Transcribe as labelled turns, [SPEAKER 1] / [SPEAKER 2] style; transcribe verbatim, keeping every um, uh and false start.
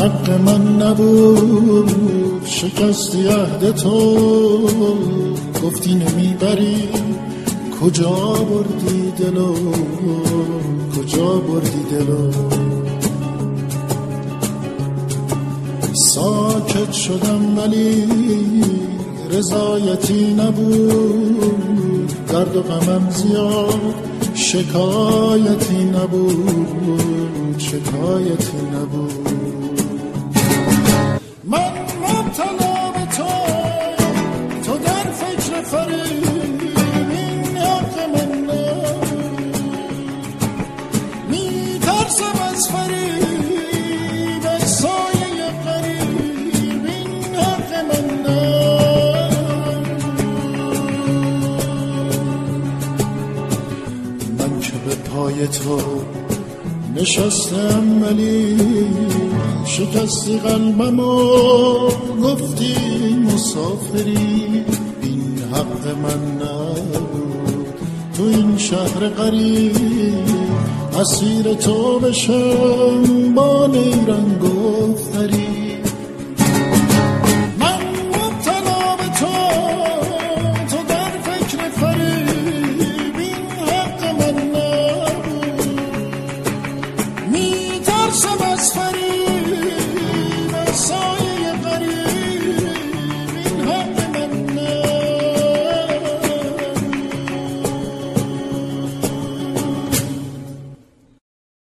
[SPEAKER 1] حق من نبود، شکستی عهد تو، گفتی نمیبری، کجا بردی دلو، کجا بردی دلو. ساکت شدم ولی رضایتی نبود، درد و غمم زیاد شکایتی نبود، شکایتی نبود. من مبتلا به تو، تو در فکر فریب، این حق من نبود. میترسم از فریب، از سایه غریب، این حق من نبود. من که به پای تو نشستم ولی شکستی قلبم و گفتی مسافری، این حق من نبود. تو این شهر غریب اسیر تو بشم،